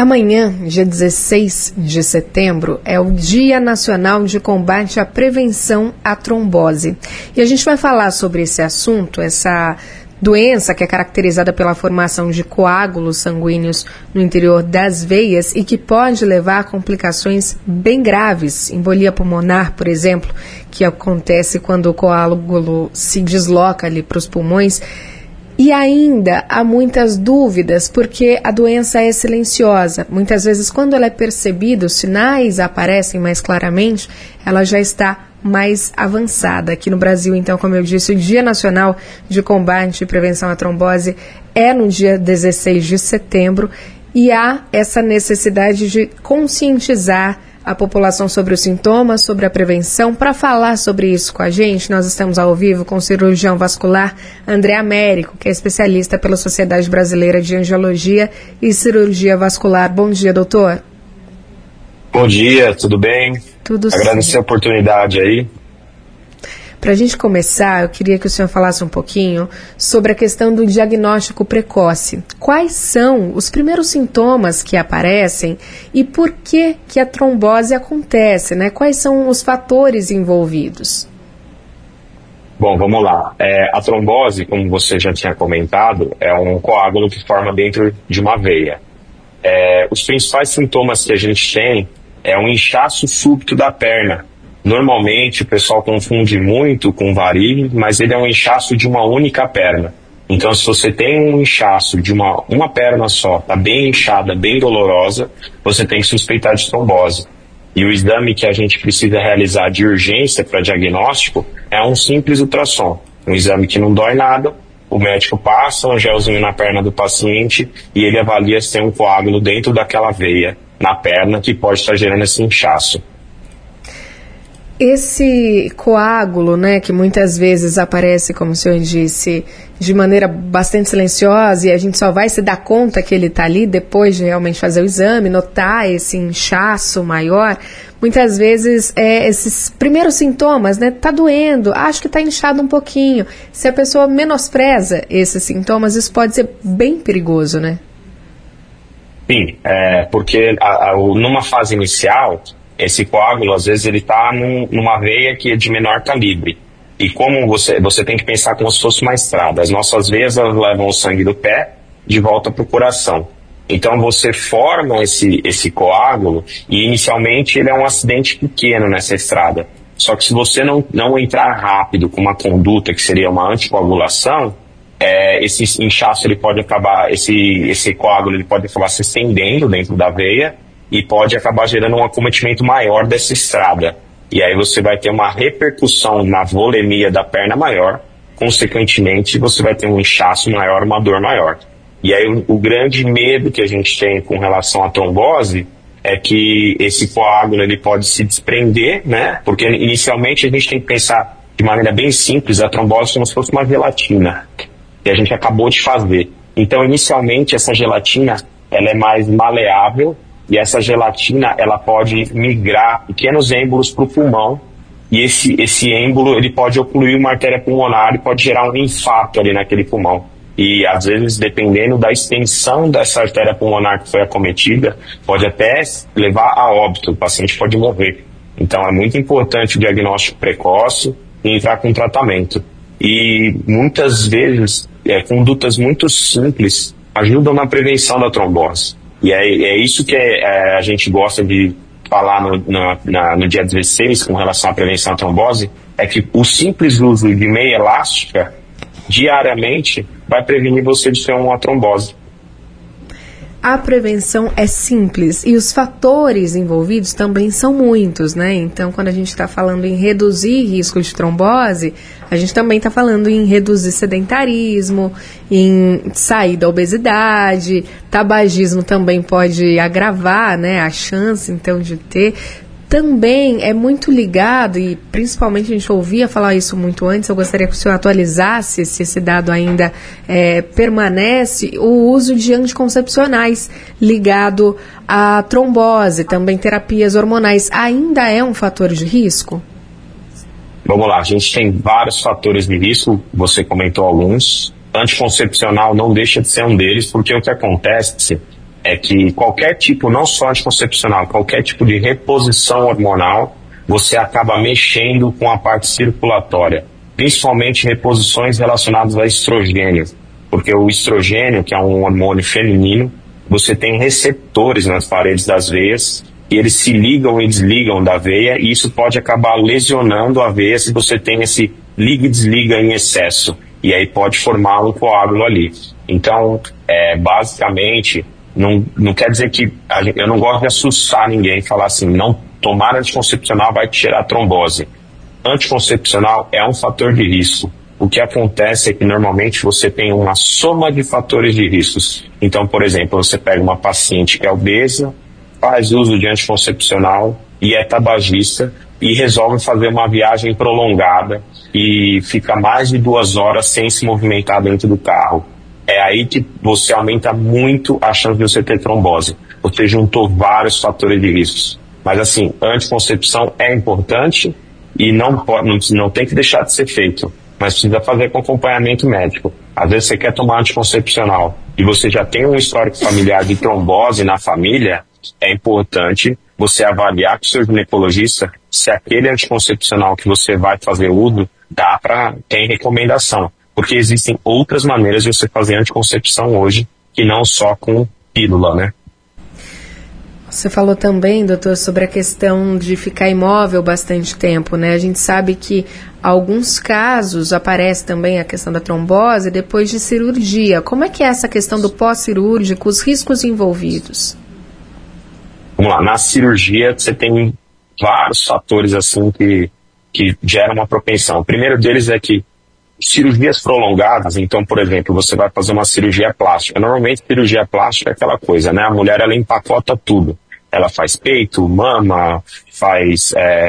Amanhã, dia 16 de setembro, é o Dia Nacional de Combate à Prevenção à Trombose. E a gente vai falar sobre esse assunto, essa doença que é caracterizada pela formação de coágulos sanguíneos no interior das veias e que pode levar a complicações bem graves, embolia pulmonar, por exemplo, que acontece quando o coágulo se desloca ali para os pulmões. E ainda há muitas dúvidas, porque a doença é silenciosa. Muitas vezes, quando ela é percebida, os sinais aparecem mais claramente, ela já está mais avançada. Aqui no Brasil, então, como eu disse, o Dia Nacional de Combate e Prevenção à Trombose é no dia 16 de setembro e há essa necessidade de conscientizar a população sobre os sintomas, sobre a prevenção. Para falar sobre isso com a gente, nós estamos ao vivo com o cirurgião vascular André Américo, que é especialista pela Sociedade Brasileira de Angiologia e Cirurgia Vascular. Bom dia, doutor. Bom dia, tudo bem? Tudo certo. Agradecer a oportunidade aí. Para a gente começar, eu queria que o senhor falasse um pouquinho sobre a questão do diagnóstico precoce. Quais são os primeiros sintomas que aparecem e por que a trombose acontece, né? Quais são os fatores envolvidos? Bom, vamos lá. A trombose, como você já tinha comentado, é um coágulo que forma dentro de uma veia. Os principais sintomas que a gente tem é um inchaço súbito da perna. Normalmente o pessoal confunde muito com varíola, mas ele é um inchaço de uma única perna. Então, se você tem um inchaço de uma perna só, está bem inchada, bem dolorosa, você tem que suspeitar de trombose. E o exame que a gente precisa realizar de urgência para diagnóstico é um simples ultrassom. Um exame que não dói nada, o médico passa um gelzinho na perna do paciente e ele avalia se tem um coágulo dentro daquela veia na perna que pode estar gerando esse inchaço. Esse coágulo, né, que muitas vezes aparece, como o senhor disse, de maneira bastante silenciosa e a gente só vai se dar conta que ele está ali depois de realmente fazer o exame, notar esse inchaço maior, muitas vezes esses primeiros sintomas, né, tá doendo, acho que está inchado um pouquinho. Se a pessoa menospreza esses sintomas, isso pode ser bem perigoso, né? Sim, porque numa fase inicial, esse coágulo, às vezes, ele está numa veia que é de menor calibre. E como você tem que pensar como se fosse uma estrada. As nossas veias, elas levam o sangue do pé de volta para o coração. Então, você forma esse coágulo e, inicialmente, ele é um acidente pequeno nessa estrada. Só que se você não entrar rápido com uma conduta que seria uma anticoagulação, esse inchaço, ele pode acabar, esse coágulo, ele pode acabar se estendendo dentro da veia e pode acabar gerando um acometimento maior dessa estrada. E aí você vai ter uma repercussão na volemia da perna maior, consequentemente você vai ter um inchaço maior, uma dor maior. E aí o grande medo que a gente tem com relação à trombose é que esse coágulo ele pode se desprender, né? Porque inicialmente a gente tem que pensar de maneira bem simples a trombose como se fosse uma gelatina, que a gente acabou de fazer. Então inicialmente essa gelatina ela é mais maleável, e essa gelatina, ela pode migrar pequenos êmbolos para o pulmão, e esse êmbolo, ele pode ocluir uma artéria pulmonar e pode gerar um infarto ali naquele pulmão. E, às vezes, dependendo da extensão dessa artéria pulmonar que foi acometida, pode até levar a óbito, o paciente pode morrer. Então, é muito importante o diagnóstico precoce e entrar com tratamento. E, muitas vezes, condutas muito simples ajudam na prevenção da trombose. E é isso que a gente gosta de falar no dia 16 com relação à prevenção à trombose, é que o simples uso de meia elástica diariamente vai prevenir você de ter uma trombose. A prevenção é simples e os fatores envolvidos também são muitos, né? Então, quando a gente está falando em reduzir risco de trombose, a gente também está falando em reduzir sedentarismo, em sair da obesidade, tabagismo também pode agravar, né, a chance, então, de ter. Também é muito ligado, e principalmente a gente ouvia falar isso muito antes, eu gostaria que o senhor atualizasse se esse dado ainda permanece, o uso de anticoncepcionais ligado à trombose, também terapias hormonais, ainda é um fator de risco? Vamos lá, a gente tem vários fatores de risco, você comentou alguns. Anticoncepcional não deixa de ser um deles, porque o que acontece é que qualquer tipo, não só anticoncepcional, qualquer tipo de reposição hormonal, você acaba mexendo com a parte circulatória, principalmente reposições relacionadas a estrogênio, porque o estrogênio, que é um hormônio feminino, você tem receptores nas paredes das veias e eles se ligam e desligam da veia, e isso pode acabar lesionando a veia se você tem esse liga e desliga em excesso, e aí pode formar um coágulo ali. Então, basicamente, não quer dizer que eu não gosto de assustar ninguém e falar assim, não tomar anticoncepcional vai tirar trombose. Anticoncepcional é um fator de risco. O que acontece é que normalmente você tem uma soma de fatores de riscos. Então, por exemplo, você pega uma paciente que é obesa, faz uso de anticoncepcional e é tabagista e resolve fazer uma viagem prolongada e fica mais de 2 horas sem se movimentar dentro do carro. É aí que você aumenta muito a chance de você ter trombose. Você juntou vários fatores de riscos. Mas assim, anticoncepção é importante e não tem que deixar de ser feito. Mas precisa fazer com acompanhamento médico. Às vezes você quer tomar anticoncepcional e você já tem um histórico familiar de trombose na família, é importante você avaliar com o seu ginecologista se aquele anticoncepcional que você vai fazer uso tem recomendação. Porque existem outras maneiras de você fazer anticoncepção hoje, que não só com pílula, né? Você falou também, doutor, sobre a questão de ficar imóvel bastante tempo, né? A gente sabe que alguns casos aparece também a questão da trombose depois de cirurgia. Como é que é essa questão do pós-cirúrgico, os riscos envolvidos? Vamos lá, na cirurgia você tem vários fatores assim que geram uma propensão. O primeiro deles é que cirurgias prolongadas, então, por exemplo, você vai fazer uma cirurgia plástica. Normalmente, cirurgia plástica é aquela coisa, né? A mulher, ela empacota tudo. Ela faz peito, mama, faz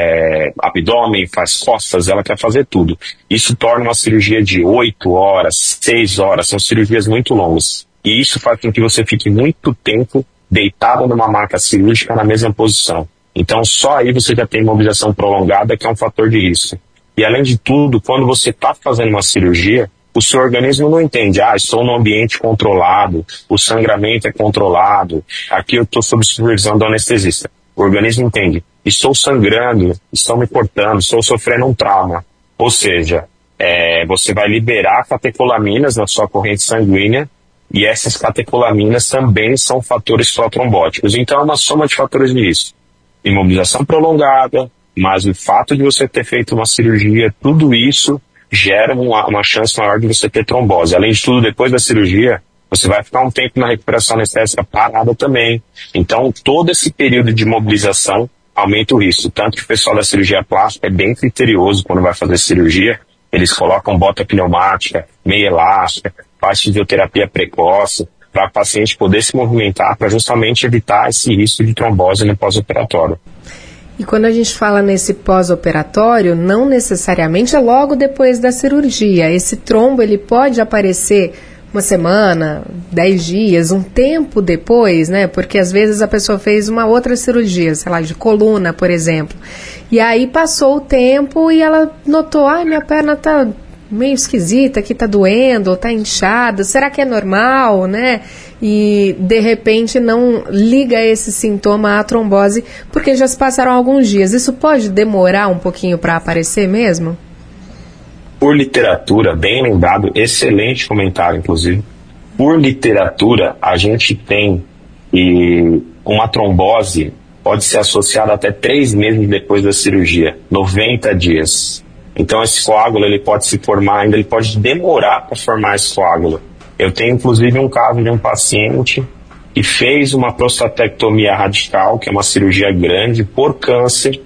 abdômen, faz costas, ela quer fazer tudo. Isso torna uma cirurgia de 8 horas, 6 horas, são cirurgias muito longas. E isso faz com que você fique muito tempo deitado numa maca cirúrgica na mesma posição. Então, só aí você já tem imobilização prolongada, que é um fator de risco. E além de tudo, quando você está fazendo uma cirurgia, o seu organismo não entende, estou num ambiente controlado, o sangramento é controlado, aqui eu estou sob supervisão do anestesista. O organismo entende, estou sangrando, estou me cortando, estou sofrendo um trauma. Ou seja, você vai liberar catecolaminas na sua corrente sanguínea, e essas catecolaminas também são fatores protrombóticos. Então é uma soma de fatores de risco. Imobilização prolongada, mas o fato de você ter feito uma cirurgia, tudo isso gera uma chance maior de você ter trombose. Além de tudo, depois da cirurgia, você vai ficar um tempo na recuperação anestésica parada também. Então, todo esse período de mobilização aumenta o risco. Tanto que o pessoal da cirurgia plástica é bem criterioso quando vai fazer cirurgia. Eles colocam bota pneumática, meia elástica, faz fisioterapia precoce, para o paciente poder se movimentar, para justamente evitar esse risco de trombose no pós-operatório. E quando a gente fala nesse pós-operatório, não necessariamente é logo depois da cirurgia. Esse trombo, ele pode aparecer 1 semana, 10 dias, um tempo depois, né? Porque às vezes a pessoa fez uma outra cirurgia, sei lá, de coluna, por exemplo. E aí passou o tempo e ela notou, minha perna tá meio esquisita, aqui tá doendo, ou tá inchada, será que é normal, né? E de repente não liga esse sintoma à trombose, porque já se passaram alguns dias. Isso pode demorar um pouquinho para aparecer mesmo? Por literatura, bem lembrado, excelente comentário, inclusive. Por literatura, a gente tem que uma trombose pode ser associada até 3 meses depois da cirurgia, 90 dias. Então esse coágulo ele pode se formar ainda, ele pode demorar para formar esse coágulo. Eu tenho inclusive um caso de um paciente que fez uma prostatectomia radical, que é uma cirurgia grande, por câncer,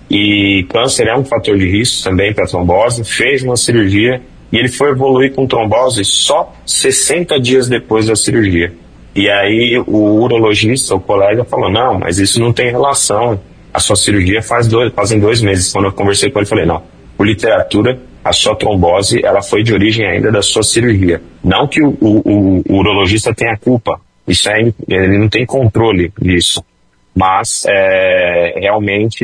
e câncer é um fator de risco também para trombose, fez uma cirurgia e ele foi evoluir com trombose só 60 dias depois da cirurgia. E aí o urologista, o colega, falou, não, mas isso não tem relação, a sua cirurgia fazem 2 meses. Quando eu conversei com ele, falei, não, por literatura, a sua trombose ela foi de origem ainda da sua cirurgia. Não que o urologista tenha culpa, isso ele não tem controle disso, mas realmente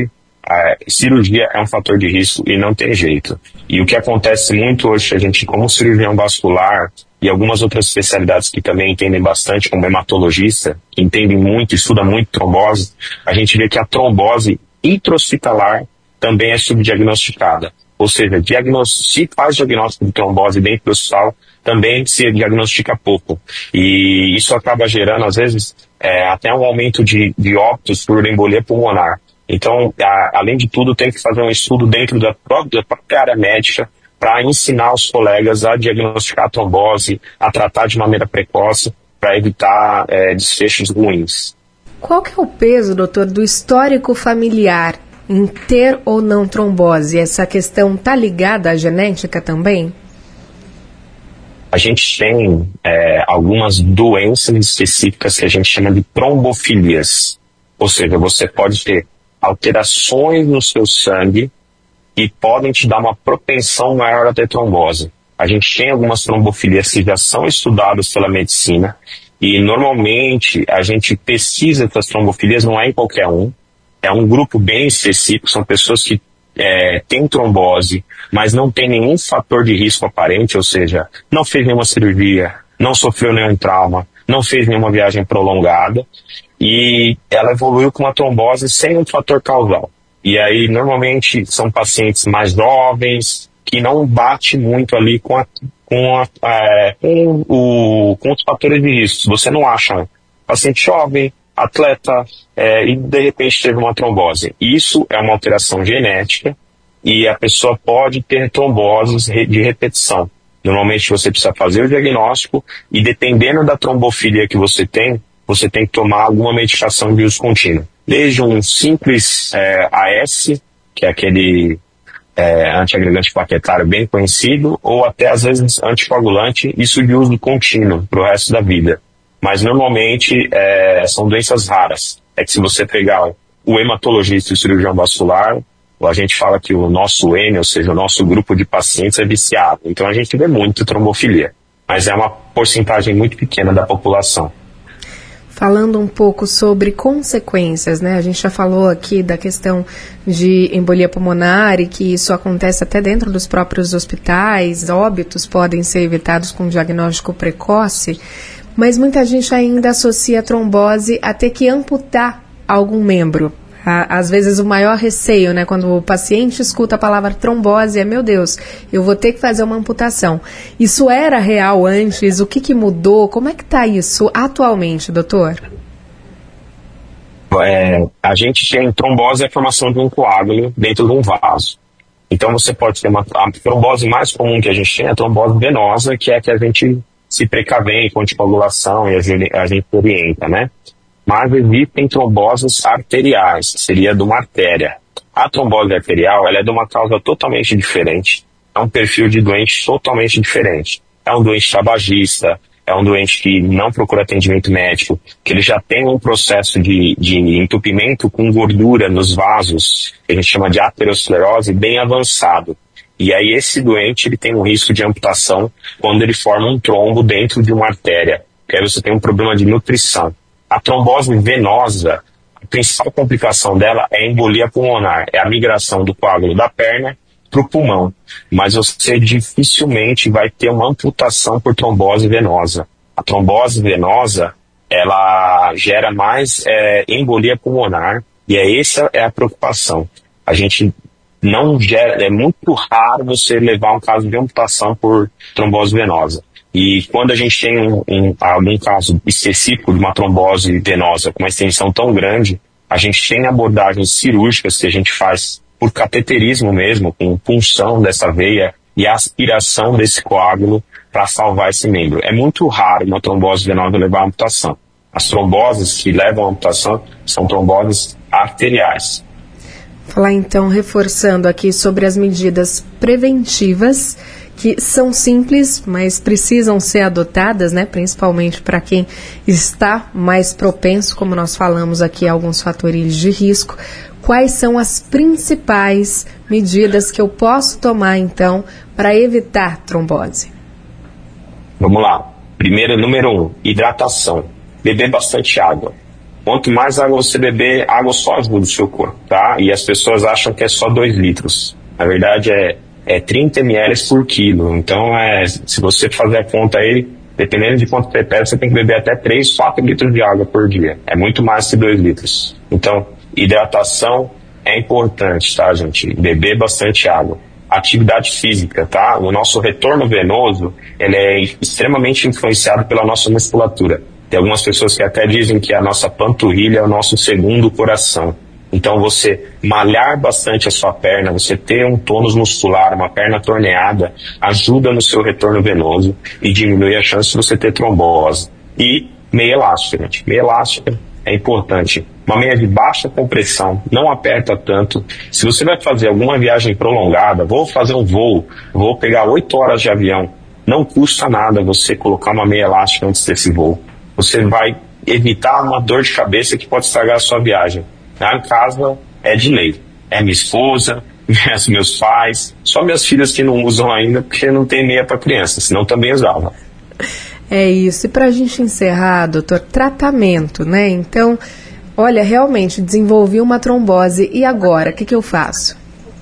cirurgia é um fator de risco e não tem jeito. E o que acontece muito hoje, a gente, como cirurgião vascular e algumas outras especialidades que também entendem bastante, como hematologista, que entendem muito, estuda muito trombose, a gente vê que a trombose intra-hospitalar também é subdiagnosticada. Ou seja, se faz diagnóstico de trombose dentro do hospital, também se diagnostica pouco. E isso acaba gerando, às vezes, até um aumento de óbitos por embolia pulmonar. Então, além de tudo, tem que fazer um estudo dentro da própria área médica para ensinar os colegas a diagnosticar a trombose, a tratar de maneira precoce, para evitar desfechos ruins. Qual que é o peso, doutor, do histórico familiar em ter ou não trombose? Essa questão está ligada à genética também? A gente tem algumas doenças específicas que a gente chama de trombofilias. Ou seja, você pode ter alterações no seu sangue e podem te dar uma propensão maior a ter trombose. A gente tem algumas trombofilias que já são estudadas pela medicina e normalmente a gente pesquisa essas trombofilias, não é em qualquer um. É um grupo bem específico, são pessoas que têm trombose, mas não tem nenhum fator de risco aparente, ou seja, não fez nenhuma cirurgia, não sofreu nenhum trauma, não fez nenhuma viagem prolongada, e ela evoluiu com uma trombose sem um fator causal. E aí, normalmente, são pacientes mais jovens, que não bate muito ali com os fatores de risco. Você não acha paciente jovem, atleta, e de repente teve uma trombose. Isso é uma alteração genética e a pessoa pode ter tromboses de repetição. Normalmente você precisa fazer o diagnóstico e dependendo da trombofilia que você tem que tomar alguma medicação de uso contínuo. Desde um simples AS, que é aquele antiagregante plaquetário bem conhecido, ou até às vezes anticoagulante, isso de uso contínuo para o resto da vida. Mas normalmente são doenças raras. É que se você pegar o hematologista e o cirurgião vascular, a gente fala que o nosso N, ou seja, o nosso grupo de pacientes é viciado. Então a gente vê muito trombofilia, mas é uma porcentagem muito pequena da população. Falando um pouco sobre consequências, né? A gente já falou aqui da questão de embolia pulmonar e que isso acontece até dentro dos próprios hospitais, óbitos podem ser evitados com diagnóstico precoce, mas muita gente ainda associa a trombose a ter que amputar algum membro. Às vezes o maior receio, né, quando o paciente escuta a palavra trombose, meu Deus, eu vou ter que fazer uma amputação. Isso era real antes? O que mudou? Como é que está isso atualmente, doutor? A gente tem trombose, a formação de um coágulo dentro de um vaso. Então você pode ter a trombose mais comum que a gente tem é a trombose venosa, que é a que a gente se precaver com anticoagulação e a gente orienta, né? Mas existem tromboses arteriais, que seria de uma artéria. A trombose arterial, ela é de uma causa totalmente diferente. É um perfil de doente totalmente diferente. É um doente tabagista, é um doente que não procura atendimento médico, que ele já tem um processo de entupimento com gordura nos vasos, que a gente chama de aterosclerose, bem avançado. E aí esse doente ele tem um risco de amputação quando ele forma um trombo dentro de uma artéria, que aí você tem um problema de nutrição. A trombose venosa, a principal complicação dela é a embolia pulmonar, é a migração do coágulo da perna para o pulmão. Mas você dificilmente vai ter uma amputação por trombose venosa. A trombose venosa, ela gera mais embolia pulmonar, e essa é a preocupação. A gente não gera, é muito raro você levar um caso de amputação por trombose venosa. E quando a gente tem algum caso específico de uma trombose venosa com uma extensão tão grande, a gente tem abordagens cirúrgicas que a gente faz por cateterismo mesmo, com punção dessa veia e aspiração desse coágulo para salvar esse membro. É muito raro uma trombose venosa levar a amputação. As tromboses que levam a amputação são tromboses arteriais. Falar então, reforçando aqui sobre as medidas preventivas, que são simples, mas precisam ser adotadas, né, principalmente para quem está mais propenso, como nós falamos aqui, a alguns fatores de risco. Quais são as principais medidas que eu posso tomar, então, para evitar trombose? Vamos lá. Primeiro, número 1, hidratação. Beber bastante água. Quanto mais água você beber, água só ajuda o seu corpo, tá? E as pessoas acham que é só 2 litros. Na verdade é 30 ml por quilo. Então, se você fazer a conta aí, dependendo de quanto você pesa, você tem que beber até 3, 4 litros de água por dia. É muito mais que 2 litros. Então, hidratação é importante, tá, gente? Beber bastante água. Atividade física, tá? O nosso retorno venoso, ele é extremamente influenciado pela nossa musculatura. Tem algumas pessoas que até dizem que a nossa panturrilha é o nosso segundo coração. Então, você malhar bastante a sua perna, você ter um tônus muscular, uma perna torneada, ajuda no seu retorno venoso e diminui a chance de você ter trombose. E meia elástica, gente. Meia elástica é importante. Uma meia de baixa compressão, não aperta tanto. Se você vai fazer alguma viagem prolongada, vou fazer um voo, vou pegar 8 horas de avião, não custa nada você colocar uma meia elástica antes desse voo. Você vai evitar uma dor de cabeça que pode estragar a sua viagem. Lá em casa é de lei. É minha esposa, meus pais, só minhas filhas que não usam ainda porque não tem meia para criança, senão também usava. É isso. E para a gente encerrar, doutor, tratamento, né? Então, olha, realmente desenvolvi uma trombose e agora, o que eu faço?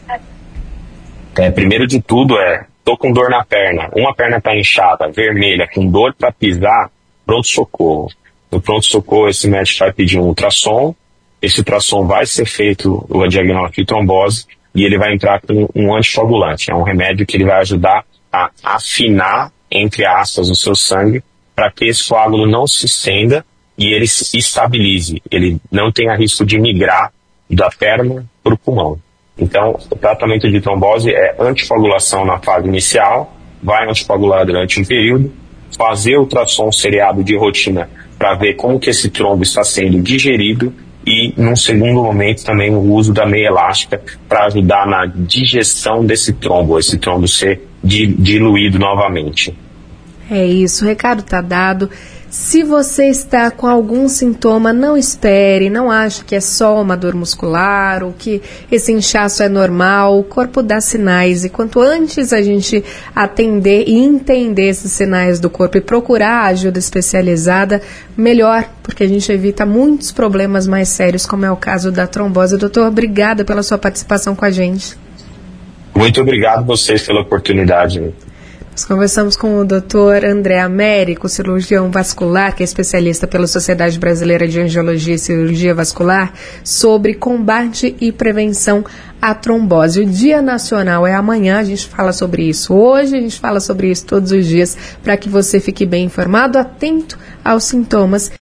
Primeiro de tudo tô com dor na perna, uma perna está inchada, vermelha, com dor para pisar, pronto-socorro. No pronto-socorro, esse médico vai pedir um ultrassom, esse ultrassom vai ser feito o diagnóstico de trombose e ele vai entrar com um anticoagulante. É um remédio que ele vai ajudar a afinar, entre aspas, o seu sangue para que esse coágulo não se estenda e ele se estabilize, ele não tenha risco de migrar da perna para o pulmão. Então, o tratamento de trombose é anticoagulação na fase inicial, vai anticoagular durante um período, fazer ultrassom seriado de rotina para ver como que esse trombo está sendo digerido e, num segundo momento, também o uso da meia elástica para ajudar na digestão desse trombo, esse trombo ser diluído novamente. É isso, o recado está dado. Se você está com algum sintoma, não espere, não ache que é só uma dor muscular ou que esse inchaço é normal. O corpo dá sinais e quanto antes a gente atender e entender esses sinais do corpo e procurar ajuda especializada, melhor, porque a gente evita muitos problemas mais sérios, como é o caso da trombose. Doutor, obrigada pela sua participação com a gente. Muito obrigado a vocês pela oportunidade. Nós conversamos com o Dr. André Américo, cirurgião vascular, que é especialista pela Sociedade Brasileira de Angiologia e Cirurgia Vascular, sobre combate e prevenção à trombose. O Dia Nacional é amanhã, a gente fala sobre isso hoje, a gente fala sobre isso todos os dias, para que você fique bem informado, atento aos sintomas.